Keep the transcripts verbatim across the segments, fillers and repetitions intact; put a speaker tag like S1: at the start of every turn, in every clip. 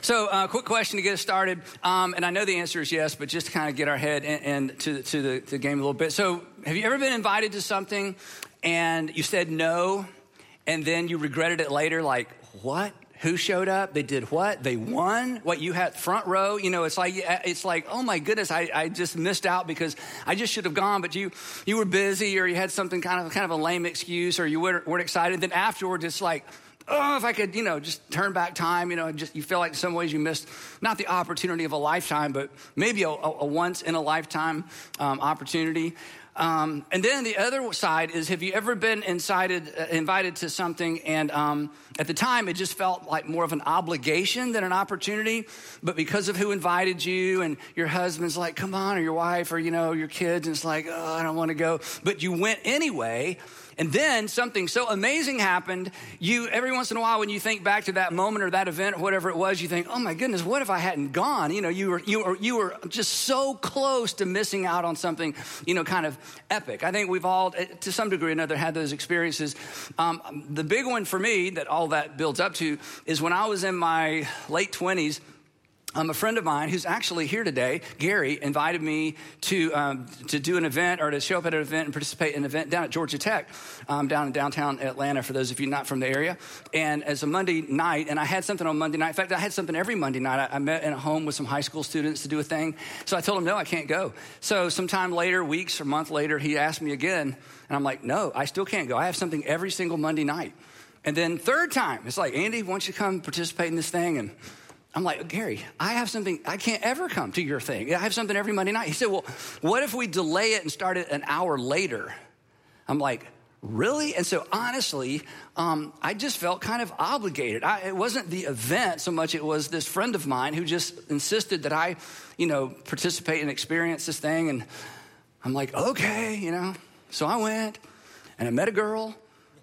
S1: So, uh, quick question to get us started, um, and I know the answer is yes, but just to kind of get our head in, in to, to the, the game a little bit. So, have you ever been invited to something and you said no, and then you regretted it later? Like, what? Who showed up? They did what? They won? What, you had front row? You know, it's like, it's like, oh my goodness, I, I just missed out because I just should have gone, but you you were busy, or you had something kind of kind of a lame excuse, or you weren't, weren't excited. Then afterward, it's like, oh, if I could, you know, just turn back time, you know, just you feel like in some ways you missed not the opportunity of a lifetime, but maybe a, a, a once in a lifetime um, opportunity. Um, and then the other side is, have you ever been incited, uh, invited to something and um, at the time it just felt like more of an obligation than an opportunity, but because of who invited you and your husband's like, come on, or your wife, or, you know, your kids, and it's like, oh, I don't want to go, but you went anyway. And then something so amazing happened. You, every once in a while, when you think back to that moment or that event or whatever it was, you think, oh my goodness, what if I hadn't gone? You know, you were, you were, you were just so close to missing out on something, you know, kind of epic. I think we've all, to some degree or another, had those experiences. Um, the big one for me that all that builds up to is when I was in my late twenties, Um, a friend of mine who's actually here today, Gary, invited me to um, to do an event or to show up at an event and participate in an event down at Georgia Tech, um, down in downtown Atlanta, for those of you not from the area. And it's a Monday night, and I had something on Monday night. In fact, I had something every Monday night. I, I met in a home with some high school students to do a thing. So I told him, no, I can't go. So sometime later, weeks or month later, he asked me again, and I'm like, no, I still can't go. I have something every single Monday night. And then third time, it's like, Andy, why don't you come participate in this thing? And I'm like, Gary, I have something, I can't ever come to your thing. I have something every Monday night. He said, well, what if we delay it and start it an hour later? I'm like, really? And so honestly, um, I just felt kind of obligated. I, it wasn't the event so much, it was this friend of mine who just insisted that I, you know, participate and experience this thing. And I'm like, okay, you know. So I went and I met a girl.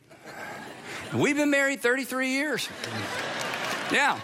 S1: We've been married thirty-three years. Yeah.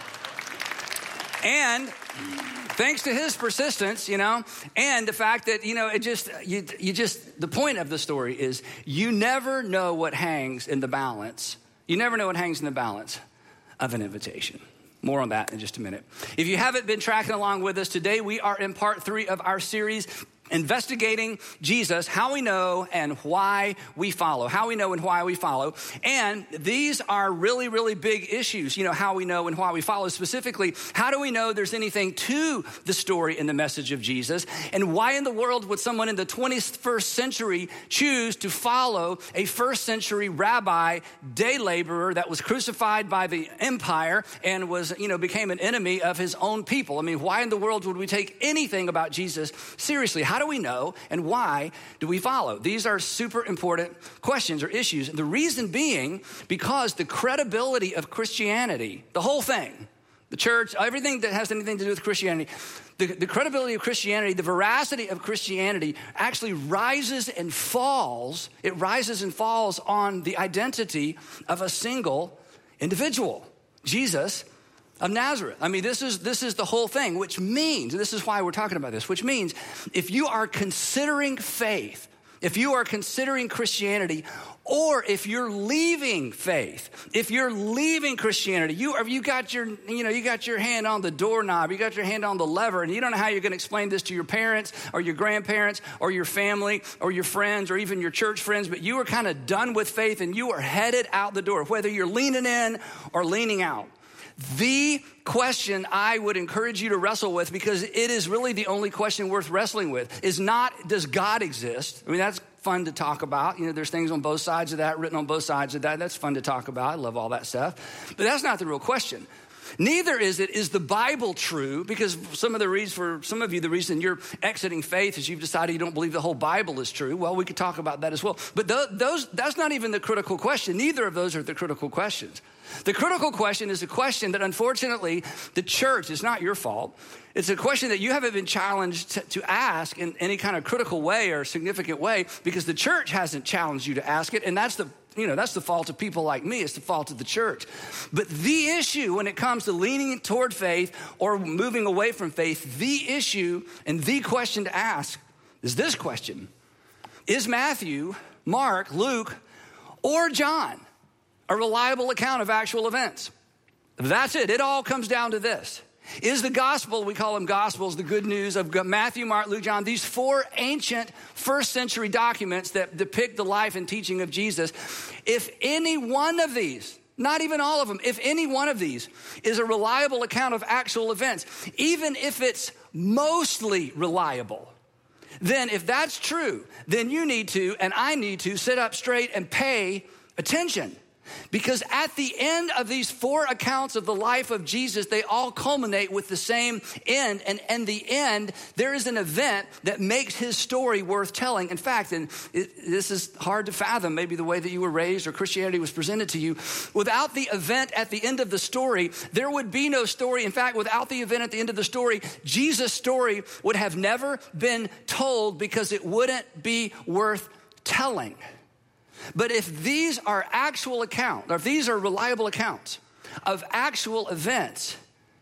S1: And thanks to his persistence, you know, and the fact that, you know, it just, you, you just, the point of the story is you never know what hangs in the balance. You never know what hangs in the balance of an invitation. More on that in just a minute. If you haven't been tracking along with us today, we are in part three of our series, Investigating Jesus, How We Know and Why We Follow. How we know and why we follow. And these are really, really big issues, you know, how we know and why we follow. Specifically, how do we know there's anything to the story and the message of Jesus? And why in the world would someone in the twenty-first century choose to follow a first century rabbi, day laborer that was crucified by the empire and was, you know, became an enemy of his own people? I mean, why in the world would we take anything about Jesus seriously? How do we know and why do we follow? These are super important questions or issues. The reason being because the credibility of Christianity, the whole thing, the church, everything that has anything to do with Christianity, the, the credibility of Christianity, the veracity of Christianity actually rises and falls. It rises and falls on the identity of a single individual, Jesus of Nazareth. I mean, this is this is the whole thing, which means, and this is why we're talking about this, which means if you are considering faith, if you are considering Christianity, or if you're leaving faith, if you're leaving Christianity, you are you got your you know you got your hand on the doorknob, you got your hand on the lever, and you don't know how you're going to explain this to your parents or your grandparents or your family or your friends or even your church friends, but you are kind of done with faith and you are headed out the door, whether you're leaning in or leaning out. The question I would encourage you to wrestle with, because it is really the only question worth wrestling with, is not, does God exist? I mean, that's fun to talk about. You know, there's things on both sides of that, written on both sides of that. That's fun to talk about. I love all that stuff. But that's not the real question. Neither is it, is the Bible true? Because some of the reasons, for some of you, the reason you're exiting faith is you've decided you don't believe the whole Bible is true. Well, we could talk about that as well. But th- those, that's not even the critical question. Neither of those are the critical questions. The critical question is a question that, unfortunately, the church, is not your fault. It's a question that you haven't been challenged to, to ask in any kind of critical way or significant way, because the church hasn't challenged you to ask it. And that's the You know, that's the fault of people like me. It's the fault of the church. But the issue when it comes to leaning toward faith or moving away from faith, the issue and the question to ask is this question. Is Matthew, Mark, Luke, or John a reliable account of actual events? That's it. It all comes down to this. is the gospel, we call them gospels, the good news of Matthew, Mark, Luke, John, these four ancient first century documents that depict the life and teaching of Jesus. If any one of these, not even all of them, if any one of these is a reliable account of actual events, even if it's mostly reliable, then if that's true, then you need to, and I need to, sit up straight and pay attention. Because at the end of these four accounts of the life of Jesus, they all culminate with the same end. And in the end, there is an event that makes his story worth telling. In fact, and it, this is hard to fathom, maybe the way that you were raised or Christianity was presented to you. Without the event at the end of the story, there would be no story. In fact, without the event at the end of the story, Jesus' story would have never been told because it wouldn't be worth telling. But if these are actual accounts, or if these are reliable accounts of actual events,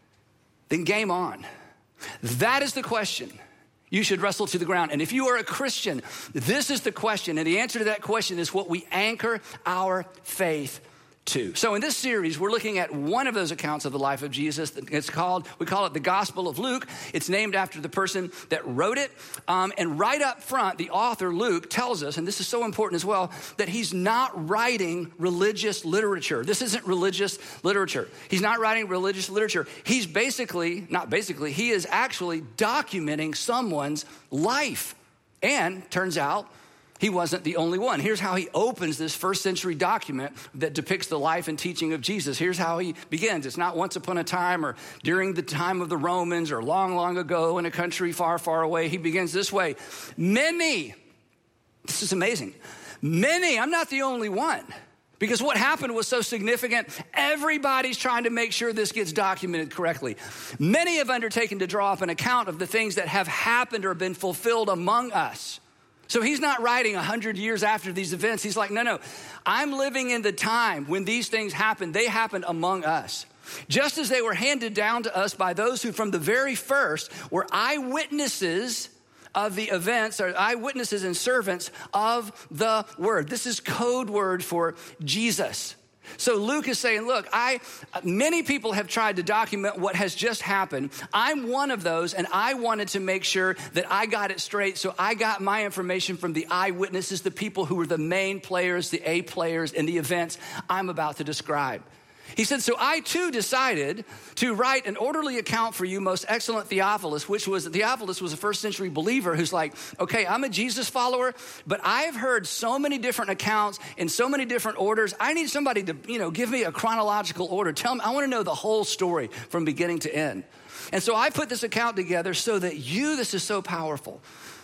S1: then game on. That is the question you should wrestle to the ground. And if you are a Christian, this is the question. And the answer to that question is what we anchor our faith to. So in this series, we're looking at one of those accounts of the life of Jesus. It's called, we call it the Gospel of Luke. It's named after the person that wrote it. Um, and right up front, the author, Luke, tells us, and this is so important as well, that he's not writing religious literature. This isn't religious literature. He's not writing religious literature. He's basically, not basically, he is actually documenting someone's life. And turns out, he wasn't the only one. Here's how he opens this first century document that depicts the life and teaching of Jesus. Here's how he begins. It's not once upon a time or during the time of the Romans or long, long ago in a country far, far away. He begins this way. Many, this is amazing. Many, I'm not the only one. Because what happened was so significant, everybody's trying to make sure this gets documented correctly. Many have undertaken to draw up an account of the things that have happened or been fulfilled among us. So he's not writing a hundred years after these events. He's like, no, no, I'm living in the time when these things happened. They happened among us. Just as they were handed down to us by those who from the very first were eyewitnesses of the events, or eyewitnesses and servants of the word. This is code word for Jesus. So Luke is saying, look, I many people have tried to document what has just happened. I'm one of those, and I wanted to make sure that I got it straight. So I got my information from the eyewitnesses, the people who were the main players, the A players in the events I'm about to describe. He said, so I too decided to write an orderly account for you, most excellent Theophilus, which was, Theophilus was a first century believer who's like, okay, I'm a Jesus follower, but I've heard so many different accounts in so many different orders. I need somebody to, you know, give me a chronological order. Tell me, I want to know the whole story from beginning to end. And so I put this account together so that you, this is so powerful,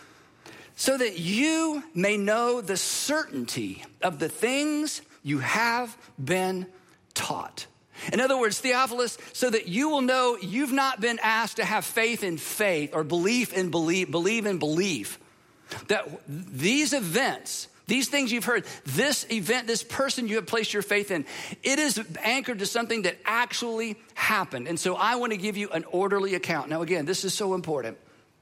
S1: so that you may know the certainty of the things you have been taught. In other words, Theophilus, so that you will know you've not been asked to have faith in faith or belief in belief, believe in belief. That these events, these things you've heard, this event, this person you have placed your faith in, it is anchored to something that actually happened. And so I want to give you an orderly account. Now again, this is so important.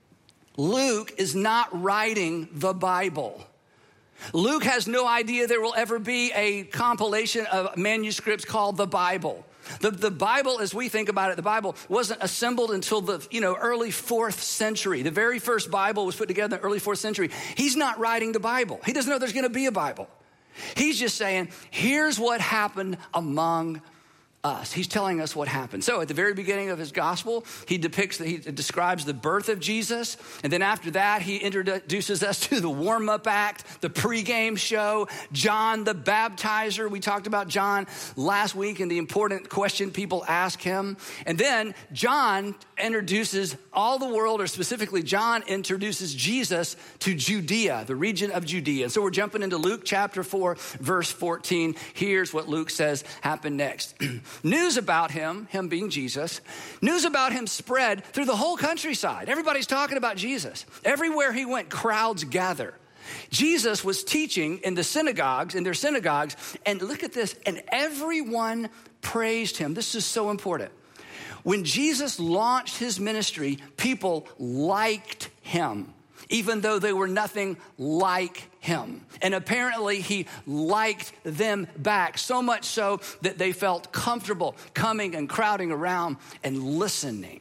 S1: Luke is not writing the Bible. Luke has no idea there will ever be a compilation of manuscripts called the Bible. The, the Bible, as we think about it, the Bible wasn't assembled until the you know early fourth century. The very first Bible was put together in the early fourth century. He's not writing the Bible. He doesn't know there's going to be a Bible. He's just saying, here's what happened among us. He's telling us what happened. So at the very beginning of his gospel, he depicts, he describes the birth of Jesus. And then after that, he introduces us to the warm-up act, the pregame show, John the Baptizer. We talked about John last week and the important question people ask him. And then John introduces all the world, or specifically John introduces Jesus to Judea, the region of Judea. And so we're jumping into Luke chapter four, verse fourteen. Here's what Luke says happened next. News about him, him being Jesus, news about him spread through the whole countryside. Everybody's talking about Jesus. Everywhere he went, crowds gather. Jesus was teaching in the synagogues, in their synagogues, and look at this, and everyone praised him. This is so important. When Jesus launched his ministry, people liked him, even though they were nothing like him. And apparently he liked them back, so much so that they felt comfortable coming and crowding around and listening.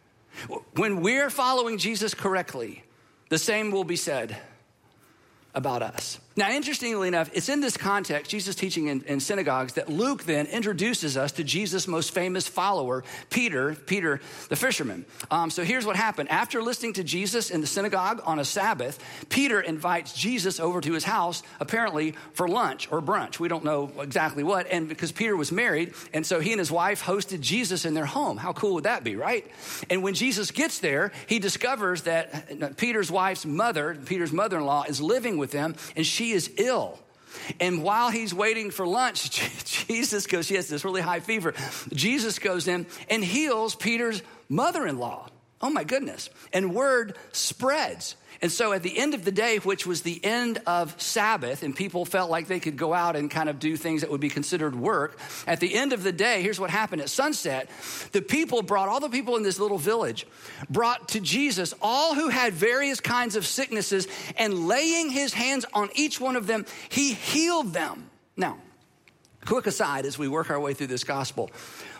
S1: When we're following Jesus correctly, the same will be said about us. Now, interestingly enough, it's in this context, Jesus teaching in, in synagogues, that Luke then introduces us to Jesus' most famous follower, Peter, Peter the fisherman. Um, so here's what happened. After listening to Jesus in the synagogue on a Sabbath, Peter invites Jesus over to his house, apparently for lunch or brunch. We don't know exactly what, and because Peter was married, and so he and his wife hosted Jesus in their home. How cool would that be, right? And when Jesus gets there, he discovers that Peter's wife's mother, Peter's mother-in-law, is living with them, and she is ill. And while he's waiting for lunch, Jesus goes, she has this really high fever. Jesus goes in and heals Peter's mother-in-law. Oh my goodness. And word spreads. And so at the end of the day, which was the end of Sabbath, and people felt like they could go out and kind of do things that would be considered work. At the end of the day, here's what happened. At sunset, the people brought, all the people in this little village, brought to Jesus all who had various kinds of sicknesses, and laying his hands on each one of them, he healed them. Now, quick aside as we work our way through this gospel.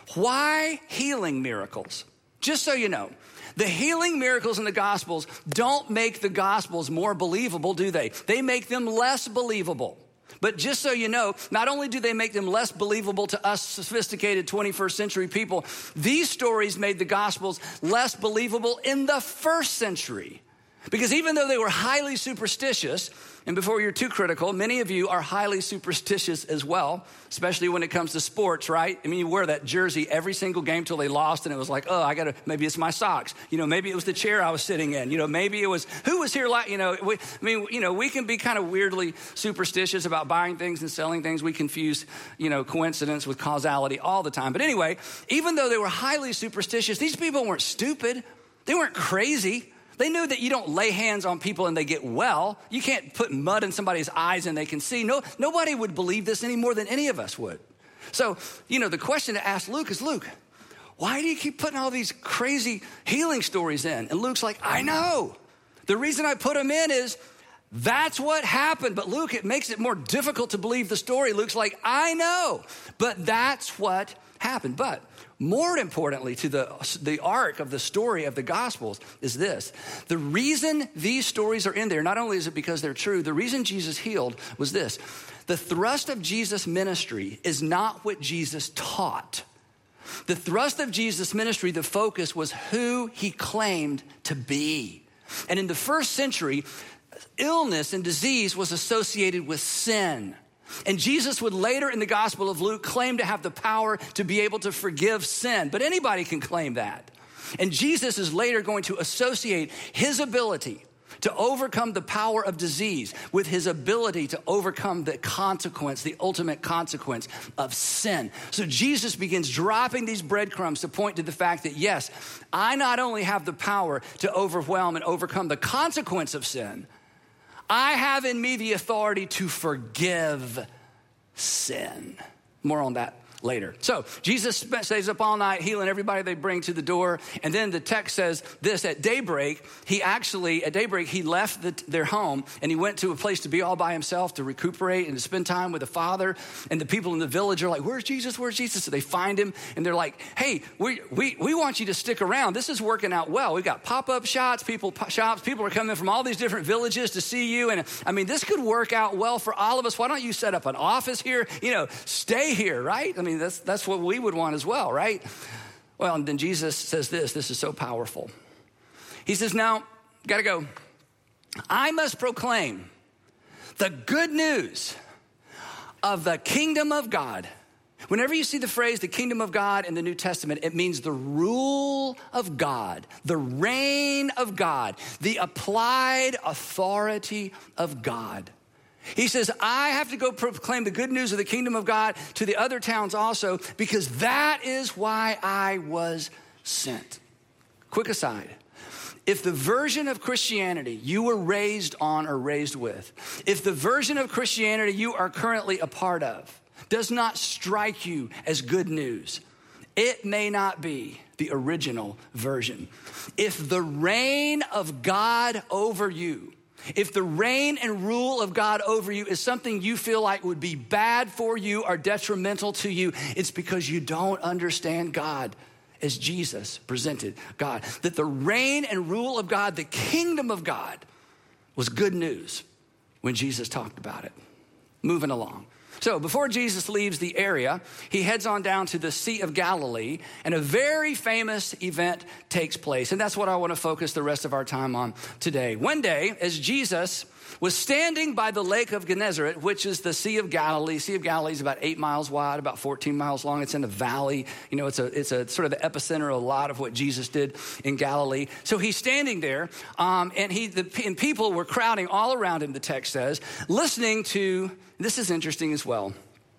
S1: Why healing miracles? Just so you know, the healing miracles in the Gospels don't make the Gospels more believable, do they? They make them less believable. But just so you know, not only do they make them less believable to us sophisticated twenty-first century people, these stories made the Gospels less believable in the first century. Because even though they were highly superstitious, and before you're too critical, many of you are highly superstitious as well, especially when it comes to sports, right? I mean, you wear that jersey every single game till they lost, and it was like, oh, I gotta, maybe it's my socks. You know, maybe it was the chair I was sitting in. You know, maybe it was, who was here like, you know, we, I mean, you know, we can be kind of weirdly superstitious about buying things and selling things. We confuse, you know, coincidence with causality all the time. But anyway, even though they were highly superstitious, these people weren't stupid. They weren't crazy. They knew that you don't lay hands on people and they get well. You can't put mud in somebody's eyes and they can see. No, nobody would believe this any more than any of us would. So, you know, the question to ask Luke is, Luke, why do you keep putting all these crazy healing stories in? And Luke's like, I know. The reason I put them in is that's what happened. But Luke, it makes it more difficult to believe the story. Luke's like, I know, but that's what happened. But more importantly to the, the arc of the story of the Gospels is this. The reason these stories are in there, not only is it because they're true, the reason Jesus healed was this. The thrust of Jesus' ministry is not what Jesus taught. The thrust of Jesus' ministry, the focus was who he claimed to be. And in the first century, illness and disease was associated with sin. And Jesus would later in the Gospel of Luke claim to have the power to be able to forgive sin. But anybody can claim that. And Jesus is later going to associate his ability to overcome the power of disease with his ability to overcome the consequence, the ultimate consequence of sin. So Jesus begins dropping these breadcrumbs to point to the fact that, yes, I not only have the power to overwhelm and overcome the consequence of sin, I have in me the authority to forgive sin. More on that later. So Jesus stays up all night healing everybody they bring to the door. And then the text says this, at daybreak, he actually, at daybreak, he left the, their home and he went to a place to be all by himself to recuperate and to spend time with the Father. And the people in the village are like, where's Jesus? Where's Jesus? So they find him and they're like, hey, we we we want you to stick around. This is working out well. We've got pop-up shots, people shops. People are coming from all these different villages to see you. And I mean, this could work out well for all of us. Why don't you set up an office here? You know, stay here, right? I mean, I mean, that's, that's what we would want as well, right? Well, and then Jesus says this, this is so powerful. He says, now, gotta go. I must proclaim the good news of the kingdom of God. Whenever you see the phrase, the kingdom of God in the New Testament, it means the rule of God, the reign of God, the applied authority of God. He says, I have to go proclaim the good news of the kingdom of God to the other towns also, because that is why I was sent. Quick aside. If the version of Christianity you were raised on or raised with, if the version of Christianity you are currently a part of does not strike you as good news, it may not be the original version. If the reign of God over you if the reign and rule of God over you is something you feel like would be bad for you or detrimental to you, it's because you don't understand God as Jesus presented God. That the reign and rule of God, the kingdom of God, was good news when Jesus talked about it. Moving along. So before Jesus leaves the area, he heads on down to the Sea of Galilee, and a very famous event takes place. And that's what I want to focus the rest of our time on today. One day, as Jesus was standing by the lake of Gennesaret, which is the Sea of Galilee. Sea of Galilee is about eight miles wide, about fourteen miles long. It's in a valley. You know, it's a it's a sort of the epicenter of a lot of what Jesus did in Galilee. So he's standing there, um, and he the and people were crowding all around him, the text says, listening to, this is interesting as well,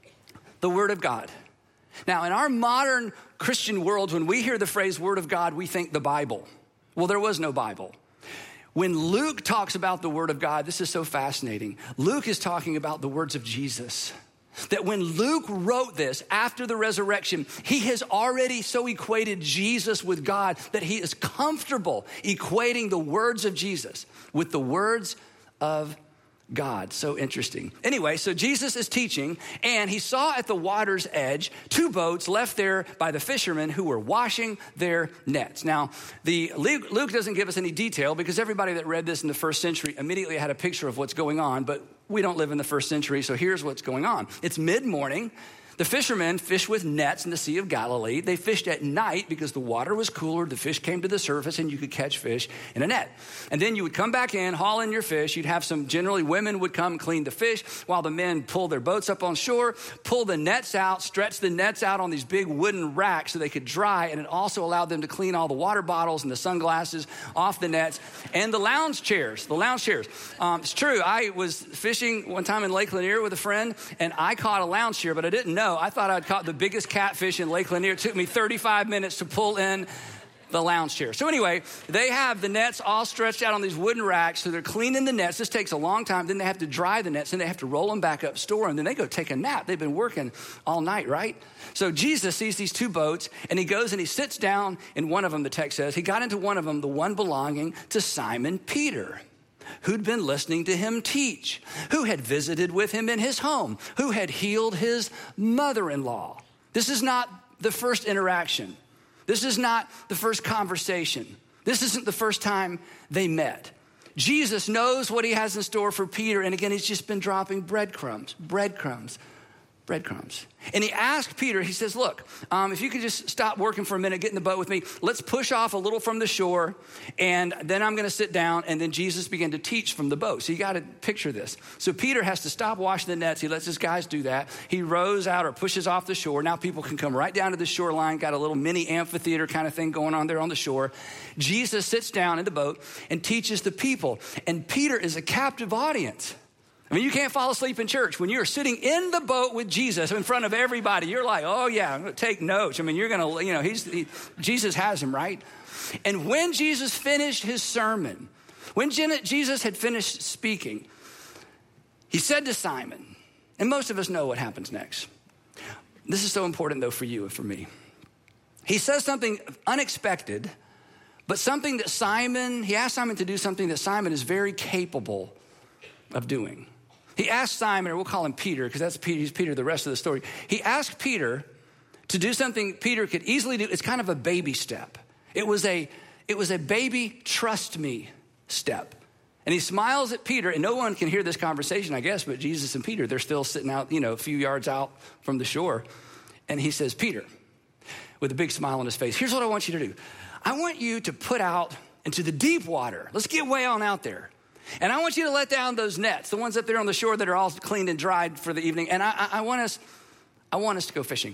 S1: the Word of God. Now, in our modern Christian world, when we hear the phrase Word of God, we think the Bible. Well, there was no Bible. When Luke talks about the Word of God, this is so fascinating. Luke is talking about the words of Jesus. That when Luke wrote this after the resurrection, he has already so equated Jesus with God that he is comfortable equating the words of Jesus with the words of God. So interesting. Anyway, so Jesus is teaching, and he saw at the water's edge two boats left there by the fishermen who were washing their nets. Now, the Luke, Luke doesn't give us any detail because everybody that read this in the first century immediately had a picture of what's going on, but we don't live in the first century, so here's what's going on. It's mid-morning. The fishermen fished with nets in the Sea of Galilee. They fished at night because the water was cooler. The fish came to the surface and you could catch fish in a net. And then you would come back in, haul in your fish. You'd have some, generally women would come clean the fish while the men pull their boats up on shore, pull the nets out, stretch the nets out on these big wooden racks so they could dry. And it also allowed them to clean all the water bottles and the sunglasses off the nets and the lounge chairs, the lounge chairs. Um, it's true. I was fishing one time in Lake Lanier with a friend and I caught a lounge chair, but I didn't know. I thought I'd caught the biggest catfish in Lake Lanier. It took me thirty-five minutes to pull in the lounge chair. So anyway, they have the nets all stretched out on these wooden racks. So they're cleaning the nets. This takes a long time. Then they have to dry the nets. Then they have to roll them back up, store them. Then they go take a nap. They've been working all night, right? So Jesus sees these two boats and he goes and he sits down in one of them, the text says. He got into one of them, the one belonging to Simon Peter, who'd been listening to him teach, who had visited with him in his home, who had healed his mother-in-law. This is not the first interaction. This is not the first conversation. This isn't the first time they met. Jesus knows what he has in store for Peter. And again, he's just been dropping breadcrumbs, breadcrumbs, breadcrumbs. And he asked Peter, he says, look, um, if you could just stop working for a minute, get in the boat with me. Let's push off a little from the shore. And then I'm going to sit down. And then Jesus began to teach from the boat. So you got to picture this. So Peter has to stop washing the nets. He lets his guys do that. He rows out or pushes off the shore. Now people can come right down to the shoreline. Got a little mini amphitheater kind of thing going on there on the shore. Jesus sits down in the boat and teaches the people. And Peter is a captive audience. I mean, you can't fall asleep in church. When you're sitting in the boat with Jesus in front of everybody, you're like, oh yeah, I'm going to take notes. I mean, you're going to, you know, he's he, Jesus has him, right? And when Jesus finished his sermon, when Jesus had finished speaking, he said to Simon, and most of us know what happens next. This is so important though for you and for me. He says something unexpected, but something that Simon, he asked Simon to do something that Simon is very capable of doing. He asked Simon, or we'll call him Peter, because that's Peter, he's Peter the rest of the story. He asked Peter to do something Peter could easily do. It's kind of a baby step. It was a, it was a baby trust me step. And he smiles at Peter, and no one can hear this conversation, I guess, but Jesus and Peter, they're still sitting out, you know, a few yards out from the shore. And he says, Peter, with a big smile on his face, here's what I want you to do. I want you to put out into the deep water. Let's get way on out there. And I want you to let down those nets, the ones up there on the shore that are all cleaned and dried for the evening. And I, I, I want us, I want us to go fishing.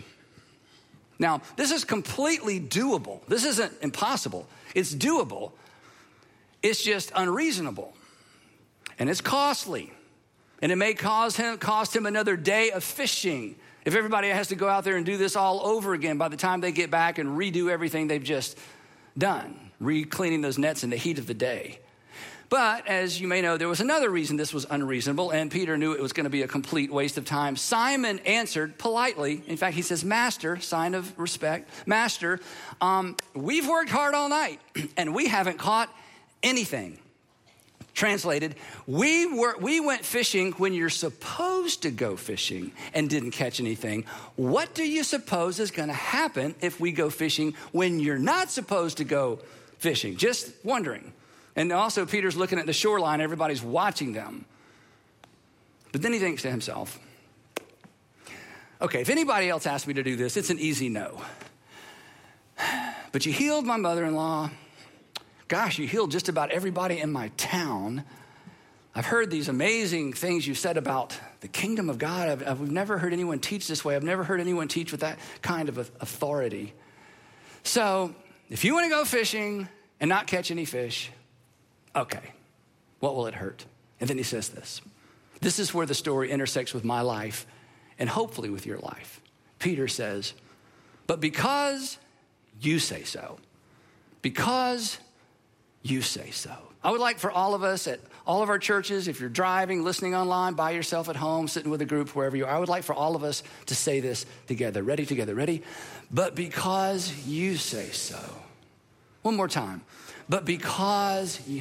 S1: Now, this is completely doable. This isn't impossible. It's doable. It's just unreasonable. And it's costly. And it may cause him, cost him another day of fishing. If everybody has to go out there and do this all over again by the time they get back and redo everything they've just done, re-cleaning those nets in the heat of the day. But as you may know, there was another reason this was unreasonable, and Peter knew it was going to be a complete waste of time. Simon answered politely. In fact, he says, Master, sign of respect. Master, um, we've worked hard all night, and we haven't caught anything. Translated, we were we went fishing when you're supposed to go fishing and didn't catch anything. What do you suppose is going to happen if we go fishing when you're not supposed to go fishing? Just wondering. And also Peter's looking at the shoreline, everybody's watching them. But then he thinks to himself, okay, if anybody else asked me to do this, it's an easy no. But you healed my mother-in-law. Gosh, you healed just about everybody in my town. I've heard these amazing things you said about the kingdom of God. I've, I've never heard anyone teach this way. I've never heard anyone teach with that kind of authority. So if you want to go fishing and not catch any fish, okay, what will it hurt? And then he says this. This is where the story intersects with my life and hopefully with your life. Peter says, but because you say so, because you say so. I would like for all of us at all of our churches, if you're driving, listening online, by yourself at home, sitting with a group, wherever you are, I would like for all of us to say this together. Ready, together, ready? But because you say so. One more time. But because you.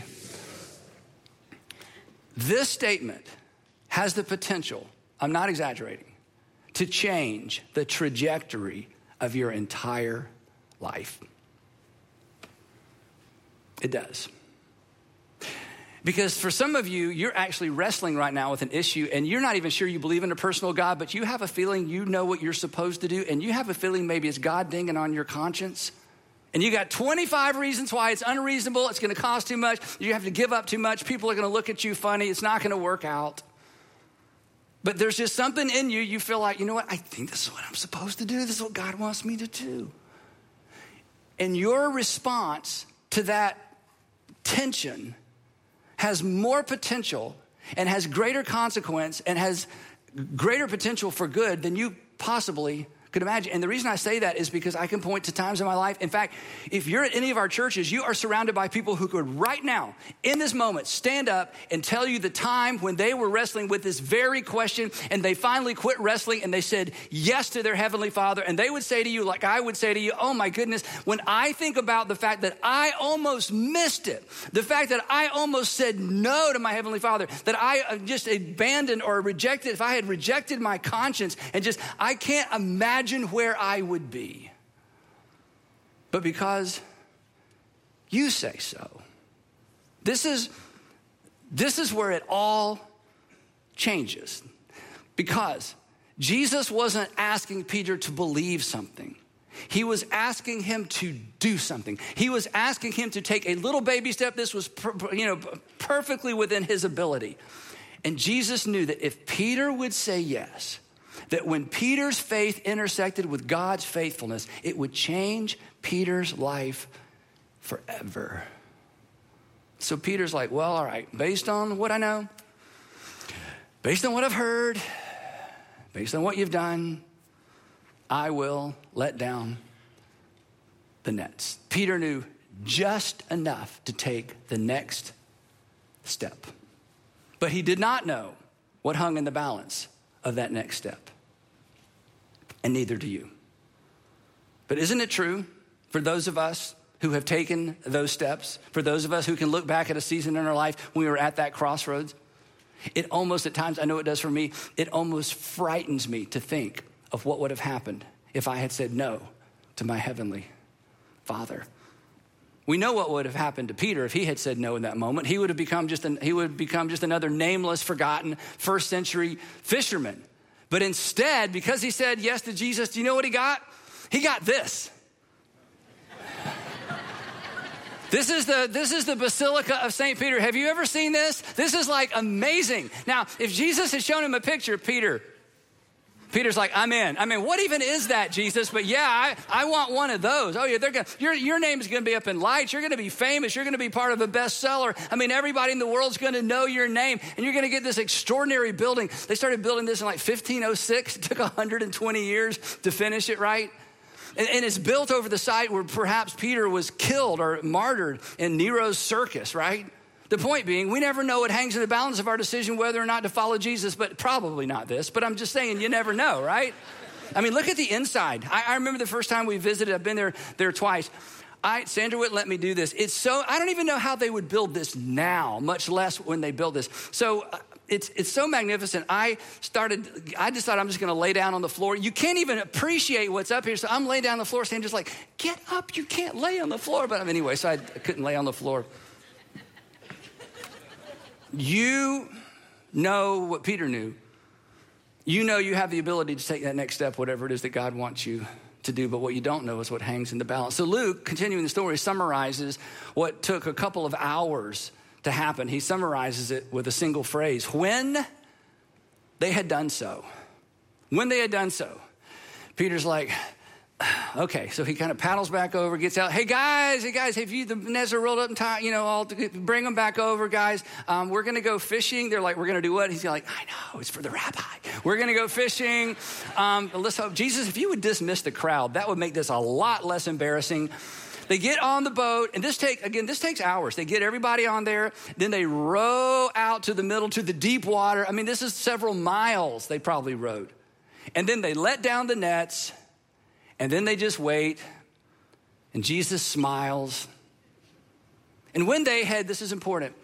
S1: This statement has the potential, I'm not exaggerating, to change the trajectory of your entire life. It does. Because for some of you, you're actually wrestling right now with an issue and you're not even sure you believe in a personal God, but you have a feeling you know what you're supposed to do, and you have a feeling maybe it's God dinging on your conscience. And you got twenty-five reasons why it's unreasonable, it's gonna cost too much, you have to give up too much, people are gonna look at you funny, it's not gonna work out. But there's just something in you, you feel like, you know what, I think this is what I'm supposed to do, this is what God wants me to do. And your response to that tension has more potential and has greater consequence and has greater potential for good than you possibly could imagine. And the reason I say that is because I can point to times in my life. In fact, if you're at any of our churches, you are surrounded by people who could right now, in this moment, stand up and tell you the time when they were wrestling with this very question and they finally quit wrestling and they said yes to their Heavenly Father. And they would say to you, like I would say to you, oh my goodness, when I think about the fact that I almost missed it, the fact that I almost said no to my Heavenly Father, that I just abandoned or rejected, if I had rejected my conscience and just, I can't imagine where I would be. But because you say so. This is, this is where it all changes. Because Jesus wasn't asking Peter to believe something. He was asking him to do something. He was asking him to take a little baby step. This was per, you know, perfectly within his ability. And Jesus knew that if Peter would say yes, that when Peter's faith intersected with God's faithfulness, it would change Peter's life forever. So Peter's like, well, all right, based on what I know, based on what I've heard, based on what you've done, I will let down the nets. Peter knew just enough to take the next step. But he did not know what hung in the balance of that next step. And neither do you. But isn't it true for those of us who have taken those steps, for those of us who can look back at a season in our life when we were at that crossroads, it almost at times, I know it does for me, it almost frightens me to think of what would have happened if I had said no to my Heavenly Father. We know what would have happened to Peter if he had said no in that moment. He would have become just an, he would have become just another nameless, forgotten first century fisherman. But instead, because he said yes to Jesus, do you know what he got? He got this. This is the this is the Basilica of Saint Peter. Have you ever seen this? This is like amazing. Now, if Jesus had shown him a picture, Peter, Peter's like, I'm in. I mean, what even is that, Jesus? But yeah, I, I want one of those. Oh yeah, they're gonna, your, your name is gonna be up in lights. You're gonna be famous. You're gonna be part of a bestseller. I mean, everybody in the world's gonna know your name, and you're gonna get this extraordinary building. They started building this in like fifteen oh six. It took one hundred twenty years to finish it, right? And, and it's built over the site where perhaps Peter was killed or martyred in Nero's circus, right? The point being, we never know what hangs in the balance of our decision whether or not to follow Jesus, but probably not this. But I'm just saying, you never know, right? I mean, look at the inside. I, I remember the first time we visited, I've been there, there twice. I, Sandra wouldn't let me do this. It's so, I don't even know how they would build this now, much less when they build this. So uh, it's it's so magnificent. I started, I decided I'm just gonna lay down on the floor. You can't even appreciate what's up here. So I'm laying down on the floor, Sandra's like, get up, you can't lay on the floor. But anyway, so I, I couldn't lay on the floor. You know what Peter knew. You know you have the ability to take that next step, whatever it is that God wants you to do, but what you don't know is what hangs in the balance. So Luke, continuing the story, summarizes what took a couple of hours to happen. He summarizes it with a single phrase: when they had done so. When they had done so. Peter's like, okay, so he kind of paddles back over, gets out. Hey guys, hey guys, have you, the nets are rolled up and tied, you know, all bring them back over, guys. Um, we're going to go fishing. They're like, we're going to do what? He's like, I know, it's for the rabbi. We're going to go fishing. Um, let's hope, Jesus, if you would dismiss the crowd, that would make this a lot less embarrassing. They get on the boat, and this take again, this takes hours. They get everybody on there, then they row out to the middle, to the deep water. I mean, this is several miles they probably rowed. And then they let down the nets, and then they just wait, and Jesus smiles. And when they had, this is important,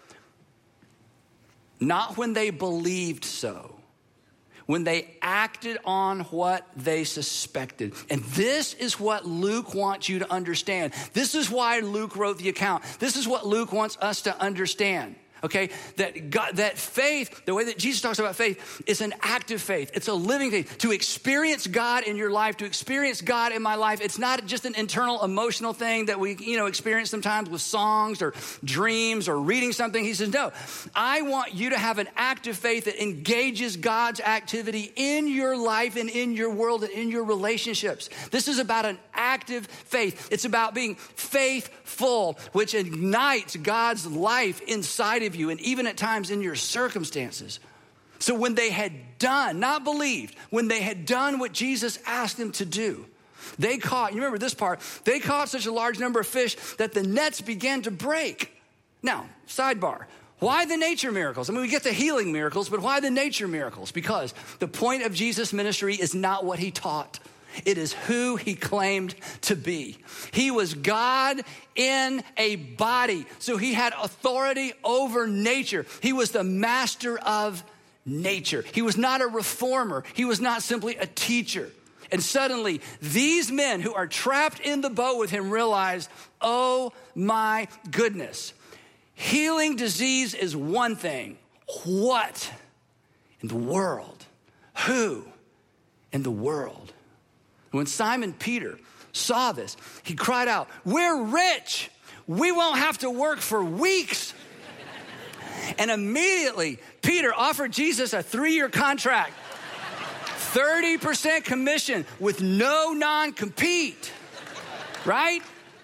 S1: not when they believed so, when they acted on what they suspected. And this is what Luke wants you to understand. This is why Luke wrote the account. This is what Luke wants us to understand. Okay, that God, that faith, the way that Jesus talks about faith, is an active faith. It's a living faith. To experience God in your life, to experience God in my life, it's not just an internal emotional thing that we, you know, experience sometimes with songs or dreams or reading something. He says, no, I want you to have an active faith that engages God's activity in your life and in your world and in your relationships. This is about an active faith. It's about being faithful, which ignites God's life inside of you and even at times in your circumstances. So when they had done, not believed, when they had done what Jesus asked them to do, they caught, you remember this part, they caught such a large number of fish that the nets began to break. Now, sidebar, why the nature miracles? I mean, we get the healing miracles, but why the nature miracles? Because the point of Jesus' ministry is not what he taught. It is who he claimed to be. He was God in a body, so he had authority over nature. He was the master of nature. He was not a reformer. He was not simply a teacher. And suddenly, these men who are trapped in the boat with him realize, oh my goodness, healing disease is one thing. What in the world? Who in the world? When Simon Peter saw this, he cried out, we're rich. We won't have to work for weeks. And immediately, Peter offered Jesus a three-year contract, thirty percent commission with no non-compete, right?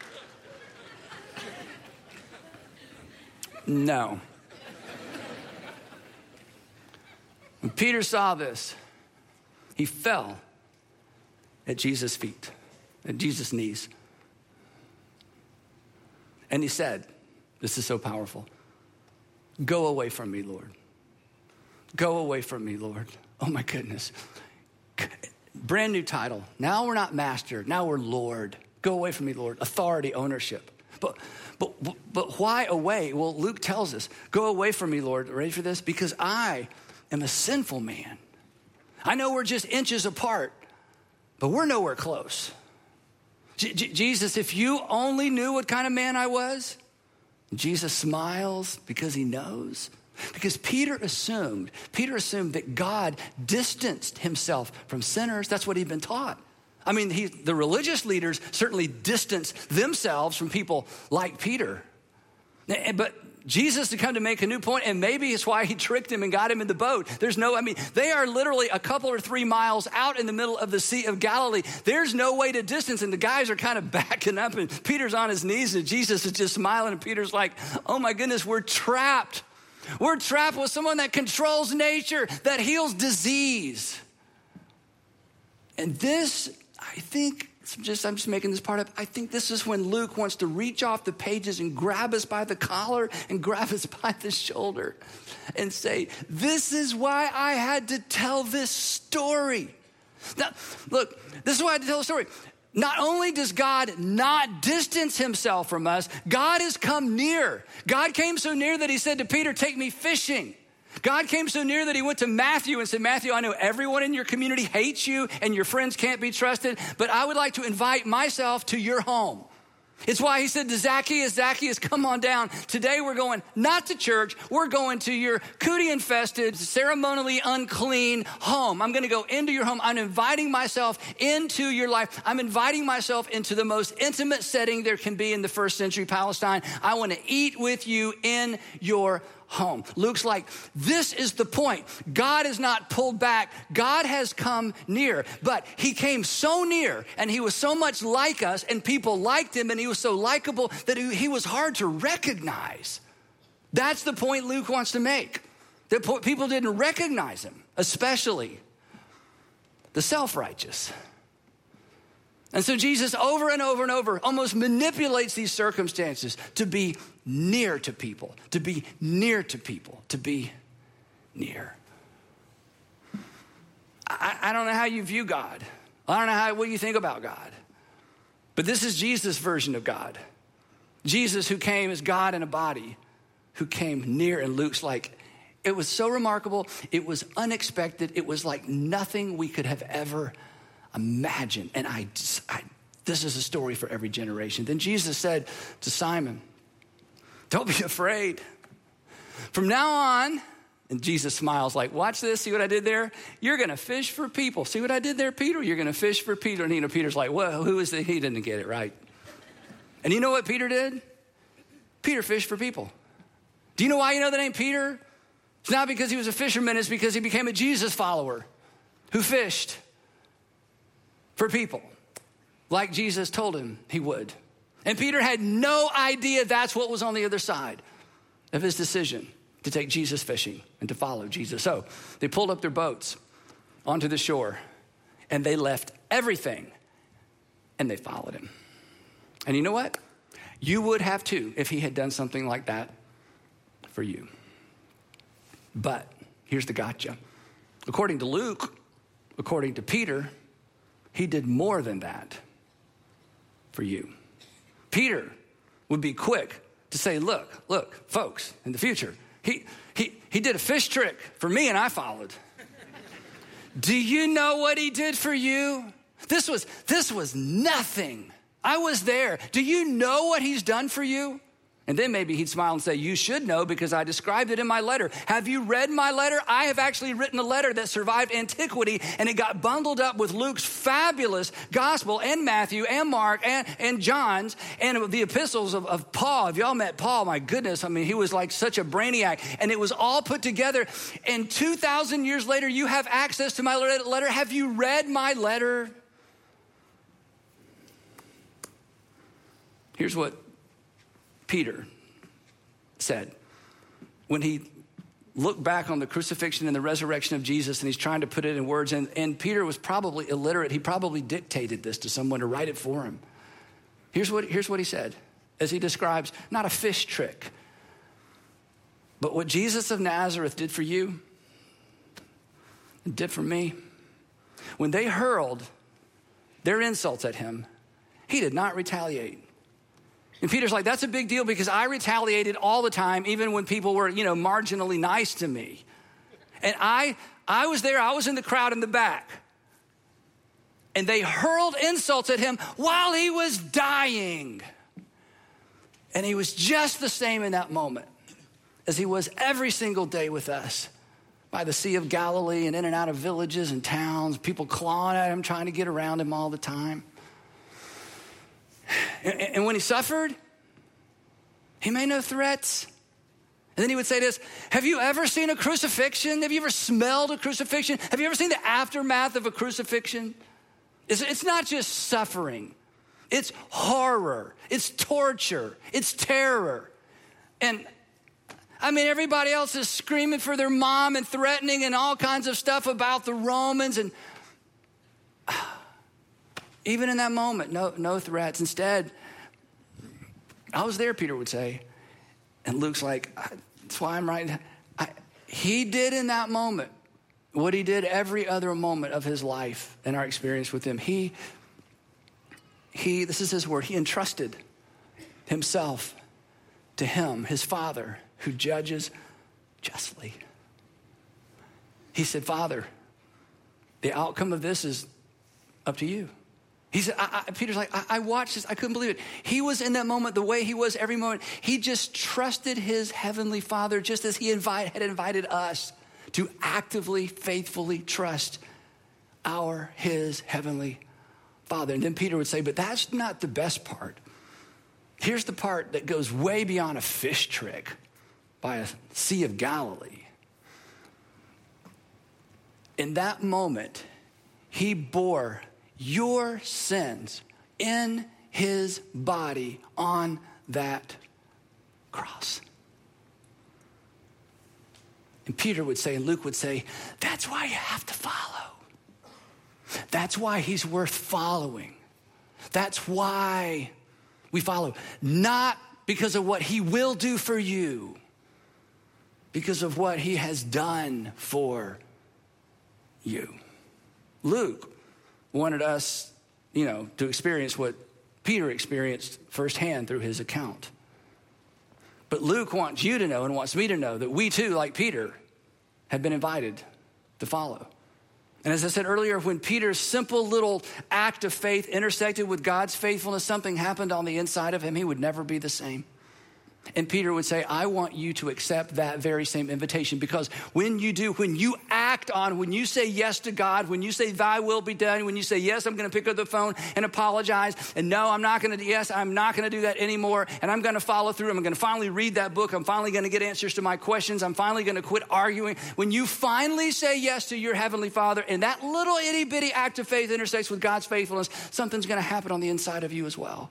S1: No. When Peter saw this, he fell at Jesus' feet, at Jesus' knees. And he said, this is so powerful, go away from me, Lord. Go away from me, Lord. Oh my goodness. Brand new title. Now we're not master, now we're Lord. Go away from me, Lord. Authority, ownership. But, but, but why away? Well, Luke tells us, go away from me, Lord. Ready for this? Because I am a sinful man. I know we're just inches apart, but we're nowhere close. J- J- Jesus, if you only knew what kind of man I was. Jesus smiles because he knows. Because Peter assumed, Peter assumed that God distanced himself from sinners. That's what he'd been taught. I mean, he, the religious leaders certainly distanced themselves from people like Peter. But Jesus had come to make a new point, and maybe it's why he tricked him and got him in the boat. There's no, I mean, they are literally a couple or three miles out in the middle of the Sea of Galilee. There's no way to distance, and the guys are kind of backing up, and Peter's on his knees, and Jesus is just smiling, and Peter's like, oh my goodness, we're trapped. We're trapped with someone that controls nature, that heals disease. And this, I think, Just, I'm just making this part up. I think this is when Luke wants to reach off the pages and grab us by the collar and grab us by the shoulder and say, this is why I had to tell this story. Now, look, this is why I had to tell the story. Not only does God not distance himself from us, God has come near. God came so near that he said to Peter, take me fishing. God came so near that he went to Matthew and said, Matthew, I know everyone in your community hates you and your friends can't be trusted, but I would like to invite myself to your home. It's why he said to Zacchaeus, Zacchaeus, come on down. Today we're going not to church, we're going to your cootie-infested, ceremonially unclean home. I'm going to go into your home. I'm inviting myself into your life. I'm inviting myself into the most intimate setting there can be in the first century Palestine. I want to eat with you in your home. Luke's like, this is the point. God is not pulled back. God has come near, but he came so near and he was so much like us and people liked him and he was so likable that he was hard to recognize. That's the point Luke wants to make. That people didn't recognize him, especially the self-righteous. And so Jesus over and over and over almost manipulates these circumstances to be near to people, to be near to people, to be near. I, I don't know how you view God. I don't know how, what you think about God. But this is Jesus' version of God. Jesus who came as God in a body, who came near. And Luke's like, it was so remarkable. It was unexpected. It was like nothing we could have ever imagined. And I, I this is a story for every generation. Then Jesus said to Simon, don't be afraid. From now on, and Jesus smiles like, watch this, see what I did there? You're going to fish for people. See what I did there, Peter? You're going to fish for Peter. And you know, Peter's like, well, who is it? He didn't get it right. And you know what Peter did? Peter fished for people. Do you know why you know the name Peter? It's not because he was a fisherman. It's because he became a Jesus follower who fished for people like Jesus told him he would. And Peter had no idea that's what was on the other side of his decision to take Jesus fishing and to follow Jesus. So they pulled up their boats onto the shore and they left everything and they followed him. And you know what? You would have too if he had done something like that for you. But here's the gotcha. According to Luke, according to Peter, he did more than that for you. Peter would be quick to say, look, look, folks, in the future, he he he did a fish trick for me and I followed. Do you know what he did for you? This was this was nothing. I was there. Do you know what he's done for you? And then maybe he'd smile and say, you should know because I described it in my letter. Have you read my letter? I have actually written a letter that survived antiquity and it got bundled up with Luke's fabulous gospel and Matthew and Mark and, and John's and the epistles of, of Paul. If y'all met Paul, my goodness, I mean, he was like such a brainiac and it was all put together. And two thousand years later, you have access to my letter. Have you read my letter? Here's what Peter said when he looked back on the crucifixion and the resurrection of Jesus and he's trying to put it in words. And, and Peter was probably illiterate. He probably dictated this to someone to write it for him. Here's what, here's what he said as he describes not a fish trick, but what Jesus of Nazareth did for you and did for me. When they hurled their insults at him, he did not retaliate. And Peter's like, that's a big deal because I retaliated all the time, even when people were, you know, marginally nice to me. And I, I was there, I was in the crowd in the back. And they hurled insults at him while he was dying. And he was just the same in that moment as he was every single day with us by the Sea of Galilee and in and out of villages and towns, people clawing at him, trying to get around him all the time. And when he suffered, he made no threats. And then he would say this, have you ever seen a crucifixion? Have you ever smelled a crucifixion? Have you ever seen the aftermath of a crucifixion? It's, it's not just suffering. It's horror. It's torture. It's terror. And I mean, everybody else is screaming for their mom and threatening and all kinds of stuff about the Romans. And even in that moment, no, no threats. Instead, I was there, Peter would say. And Luke's like, that's why I'm right. I, he did in that moment what he did every other moment of his life and our experience with him. He, he, this is his word, he entrusted himself to him, his Father, who judges justly. He said, Father, the outcome of this is up to you. He said, I, I, Peter's like, I, I watched this. I couldn't believe it. He was in that moment the way he was every moment. He just trusted his heavenly Father just as he invite, had invited us to actively, faithfully trust our, his heavenly Father. And then Peter would say, but that's not the best part. Here's the part that goes way beyond a fish trick by a Sea of Galilee. In that moment, he bore your sins in his body on that cross. And Peter would say, and Luke would say, that's why you have to follow. That's why he's worth following. That's why we follow. Not because of what he will do for you, because of what he has done for you. Luke wanted us, you know, to experience what Peter experienced firsthand through his account. But Luke wants you to know and wants me to know that we too, like Peter, have been invited to follow. And as I said earlier, when Peter's simple little act of faith intersected with God's faithfulness, something happened on the inside of him. He would never be the same. And Peter would say, I want you to accept that very same invitation, because when you do, when you act on, when you say yes to God, when you say thy will be done, when you say, yes, I'm going to pick up the phone and apologize, and no, I'm not going to, yes, I'm not going to do that anymore, and I'm going to follow through. I'm going to finally read that book. I'm finally going to get answers to my questions. I'm finally going to quit arguing. When you finally say yes to your heavenly Father, and that little itty bitty act of faith intersects with God's faithfulness, something's going to happen on the inside of you as well.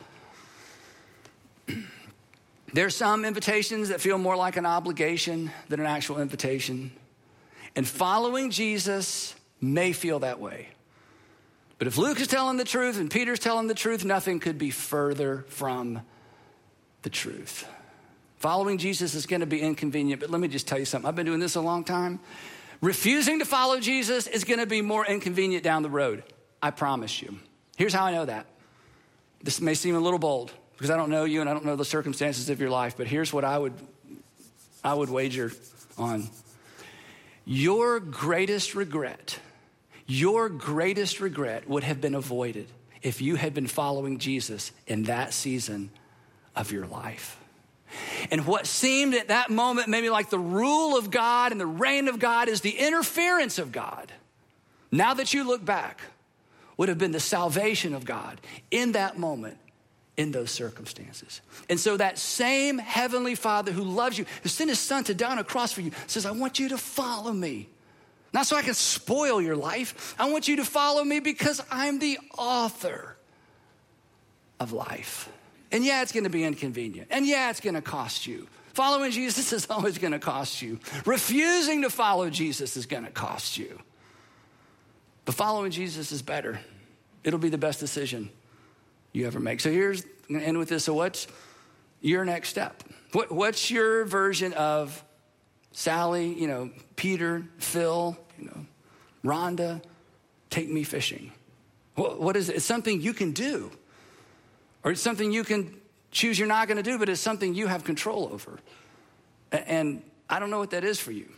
S1: There's some invitations that feel more like an obligation than an actual invitation. And following Jesus may feel that way. But if Luke is telling the truth and Peter's telling the truth, nothing could be further from the truth. Following Jesus is going to be inconvenient, but let me just tell you something. I've been doing this a long time. Refusing to follow Jesus is going to be more inconvenient down the road. I promise you. Here's how I know that. This may seem a little bold, because I don't know you and I don't know the circumstances of your life, but here's what I would, I would wager on. Your greatest regret, your greatest regret would have been avoided if you had been following Jesus in that season of your life. And what seemed at that moment maybe like the rule of God and the reign of God is the interference of God. Now that you look back, would have been the salvation of God in that moment, in those circumstances. And so that same heavenly Father who loves you, who sent his son to die on a cross for you, says, I want you to follow me. Not so I can spoil your life. I want you to follow me because I'm the author of life. And yeah, it's gonna be inconvenient. And yeah, it's gonna cost you. Following Jesus is always gonna cost you. Refusing to follow Jesus is gonna cost you. But following Jesus is better. It'll be the best decision you ever make. So here's, I'm gonna end with this. So what's your next step? What, what's your version of Sally, you know, Peter, Phil, you know, Rhonda, take me fishing? What, what is it? It's something you can do. Or it's something you can choose you're not gonna do, but it's something you have control over. And I don't know what that is for you.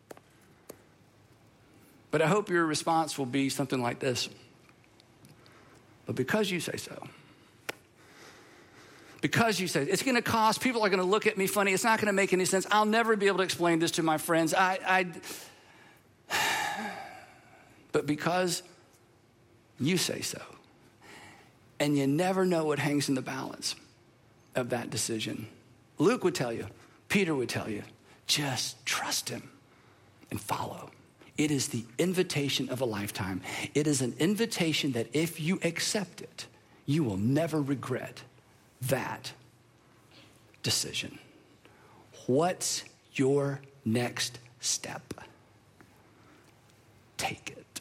S1: But I hope your response will be something like this. But because you say so, because you say, it's gonna cost, people are gonna look at me funny, it's not gonna make any sense, I'll never be able to explain this to my friends. I, I, but because you say so, and you never know what hangs in the balance of that decision. Luke would tell you, Peter would tell you, just trust him and follow. It is the invitation of a lifetime. It is an invitation that if you accept it, you will never regret that decision. What's your next step? Take it.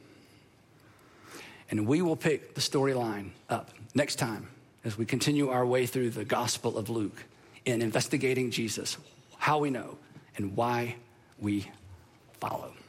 S1: And we will pick the storyline up next time as we continue our way through the Gospel of Luke in investigating Jesus, how we know and why we follow.